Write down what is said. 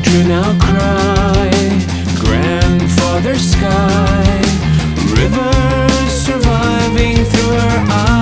You now cry, grandfather sky, rivers surviving through her eyes.